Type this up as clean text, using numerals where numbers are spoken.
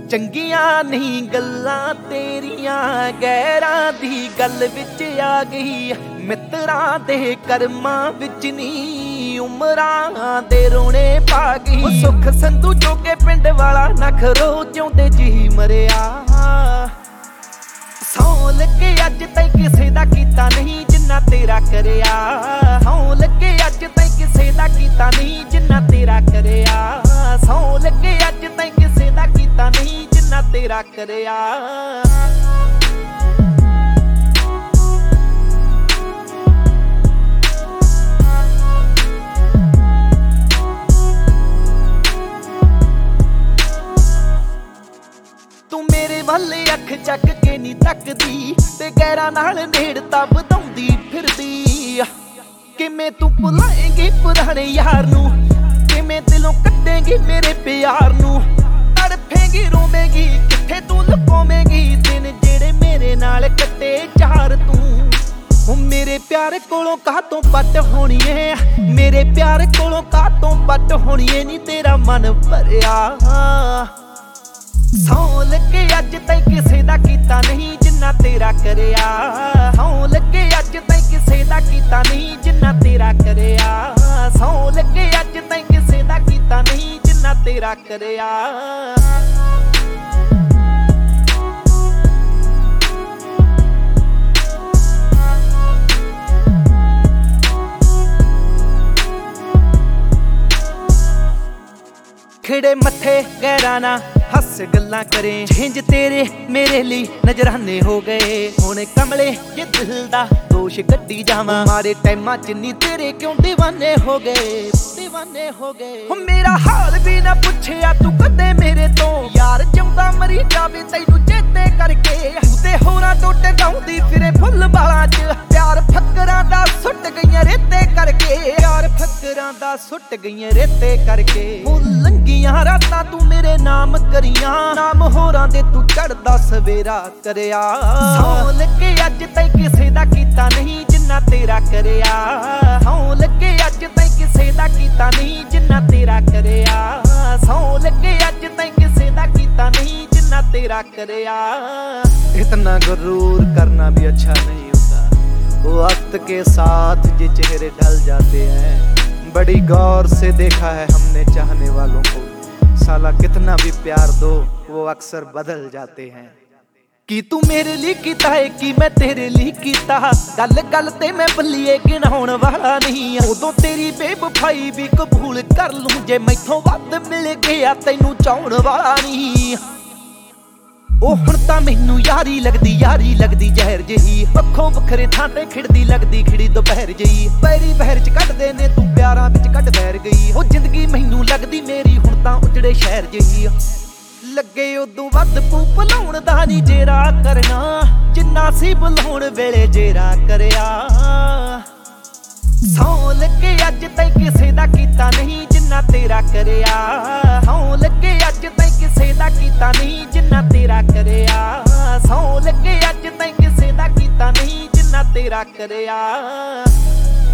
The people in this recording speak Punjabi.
ਚੰਗੀਆਂ ਨਹੀਂ ਗੱਲਾਂ ਤੇਰੀਆਂ, ਗੈਰਾਂ ਦੀ ਗੱਲ ਵਿੱਚ ਆ ਗਈ। ਮਿੱਤਰਾਂ ਦੇ ਕਰਮਾਂ ਵਿੱਚ ਨੀ, ਉਮਰਾਂ ਦੇ ਰੋਣੇ ਪਾ ਗਈ। ਉਹ ਸੁੱਖ ਸੰਧੂ ਜੋਗੇ ਪਿੰਡ ਵਾਲਾ ਨਖਰੋ ਜਿਉਂਦੇ ਜੀ ਮਰਿਆ। ਸੌਂ ਲੱਗੇ ਅੱਜ ਤੈਂ ਕਿਸੇ ਦਾ ਕੀਤਾ ਨਹੀਂ ਜਿੰਨਾ ਤੇਰਾ ਕਰਿਆ। ਸੌਂ ਲੱਗੇ ਅੱਜ ਤੈਂ ਕਿਸੇ ਦਾ ਕੀਤਾ ਨਹੀਂ ਜਿੰਨਾ ਤੇਰਾ ਕਰਿਆ। ਸੌਂ ਲੱਗੇ ਅੱਜ ਤੈਂ ਕਿਸੇ ਦਾ ਕੀਤਾ ਨਹੀਂ ਜਿੰਨਾ ਤੇਰਾ ਕਰਿਆ। ਤੂੰ ਮੇਰੇ ਵੱਲ ਅੱਖ ਚੱਕ ਕੇ ਨੀ ਤੱਕਦੀ, ਤੇ ਗੈਰਾਂ ਨਾਲ ਨੇੜਤਾ ਵਧਾਉਂਦੀ ਫਿਰਦੀ। ਕਿਵੇਂ ਤੂੰ ਭੁਲਾਏਂਗੀ ਪੁਰਾਣੇ ਯਾਰ ਨੂੰ, ਕਿਵੇਂ ਦਿਲੋਂ ਕੱਢੇਂਗੀ ਮੇਰੇ ਪਿਆਰ ਨੂੰ। ਤੜਫੇਂਗੀ ਰੋਵੇਂਗੀ ਕਿੱਥੇ ਤੂੰ ਲੁਕਾਵੇਂਗੀ ਦਿਨ ਜਿਹੜੇ ਮੇਰੇ ਨਾਲ ਕੱਟੇ ਚਾਰ ਤੂੰ। ਉਹ ਮੇਰੇ ਪਿਆਰ ਕੋਲੋਂ ਕਾਹਤੋਂ ਪੱਟ ਹੋਣੀਏ, ਮੇਰੇ ਪਿਆਰ ਕੋਲੋਂ ਕਾਹਤੋਂ ਪੱਟ ਹੋਣੀਏ ਨੀ ਤੇਰਾ ਮਨ ਭਰਿਆ। ਸੌਂ ਲੱਗੇ ਅੱਜ ਤੈਂ ਕਿਸੇ ਦਾ ਕੀਤਾ ਨਹੀਂ ਜਿੰਨਾ ਤੇਰਾ ਕਰਿਆ। ਸੌਂ ਲੱਗੇ ਅੱਜ ਤੈਂ ਕਿਸੇ ਦਾ ਕੀਤਾ ਨਹੀਂ ਜਿੰਨਾ ਤੇਰਾ ਕਰਿਆ। ਸੌਂ ਲੱਗੇ ਅੱਜ ਤੈਂ ਕਿਸੇ ਦਾ ਕੀਤਾ ਨਹੀਂ ਜਿੰਨਾ ਤੇਰਾ ਕਰਿਆ। ਖਿੜੇ ਮੱਥੇ ਗੈਰਾਂ ਨਾ ਹੱਸ ਗੱਲਾਂ ਕਰੇ, ਛਿੰਝ ਤੇਰੇ ਮੇਰੇ ਲਈ ਨਜ਼ਰਾਨੇ ਹੋ ਗਏ। ਹੁਣ ਕਮਲੇ ਜੇ ਦਿਲ ਦਾ ਦੋਸ਼ ਕੱਢੀ ਜਾਵਾਂ, ਮਾਰੇ ਟਾਈਮਾਂ ਚ ਨੀ ਤੇਰੇ ਕਿਉਂ ਦੀਵਾਨੇ ਹੋ ਗਏ, ਦੀਵਾਨੇ ਹੋ ਗਏ। ਮੇਰਾ ਹਾਲ ਵੀ ਨਾ ਪੁੱਛਿਆ ਤੂੰ ਕਦੇ ਮੇਰੇ ਤੋਂ, ਯਾਰ ਜਿਉਂਦਾ ਮਰੀ ਜਾਵੇ ਤੈਨੂੰ ਚੇਤੇ ਕਰਕੇ। ਤੇ ਹੋਰਾਂ ਤੋਂ ਟੰਗਾਉਂਦੀ ਫਿਰੇ ਫੁੱਲ ਬਾਲਾਂ ਚ, ਪਿਆਰ ਫੱਕਰਾਂ ਦਾ ਸੁੱਟ ਗਈਆਂ ਰੇਤੇ ਕਰਕੇ। ਪਿਆਰ ਫੱਕਰਾਂ ਦਾ ਸੁੱਟ ਗਈਆਂ ਰੇਤੇ ਕਰਕੇ। ਲੰਗੀਆਂ ਰਾਤਾਂ ਤੂੰ ਮੇਰੇ ਨਾਮ ਕਰੀਆਂ, ਨਾਮ ਹੋਰਾਂ ਦੇ ਤੂੰ ਚੜਦਾ ਸਵੇਰਾ ਕਰਿਆ। ਸੌਂ ਲੱਗੇ ਅੱਜ ਤੈਂ ਕਿਸੇ ਦਾ ਕੀਤਾ ਨਹੀਂ ਜਿੰਨਾ ਤੇਰਾ ਕਰਿਆ। ਸੌਂ ਲੱਗੇ ਅੱਜ ਤੈਂ ਕਿਸੇ ਦਾ ਕੀਤਾ ਨਹੀਂ ਜਿੰਨਾ ਤੇਰਾ ਕਰਿਆ। ਸੌਂ ਲੱਗੇ ਅੱਜ ਤੈਂ ਕਿਸੇ ਦਾ ਕੀਤਾ ਨਹੀਂ ਜਿੰਨਾ तेरा करया। इतना गुरूर करना भी अच्छा नहीं होता, वक्त के साथ ये चेहरे ढल जाते हैं। बड़ी गौर से देखा है हमने चाहने वालों को, साला कितना भी प्यार दो वो अक्सर बदल जाते हैं। कि तू मेरे लिए कीता है कि मैं तेरे लिए कीता, गल गल ते मैं बल्लीए गिनाउण वाला नहीं। उदों तेरी बेवफाई भी कबूल कर लूं, जे मैथों वध मिल गया तैनूं चाहण वाला नहीं। ओ हुण तां मैनूं यारी लगदी जहर जही, पक्खों वखरे थां ते खिड़दी लगदी खिड़ी दोपहर जही। पैरी बहर च कढदे ने तूं प्यारां विच कढ बैर गई, ओ जिंदगी मैनूं लगदी मेरी हुण तां उजड़े शहर जही। लगे उदों वध पू भुलाउण दा नी जेरा करना, जिन्ना सी भुलाउण वेले जेरा करया। सौं लगे अज तैं किसे दा कीता नहीं जिन्ना तेरा करया। सौं लगे अज तैं किसे दा कीता नहीं जिन्ना तेरा करया। सौं लगे अज तैं किसे दा कीता नहीं जिन्ना तेरा करया।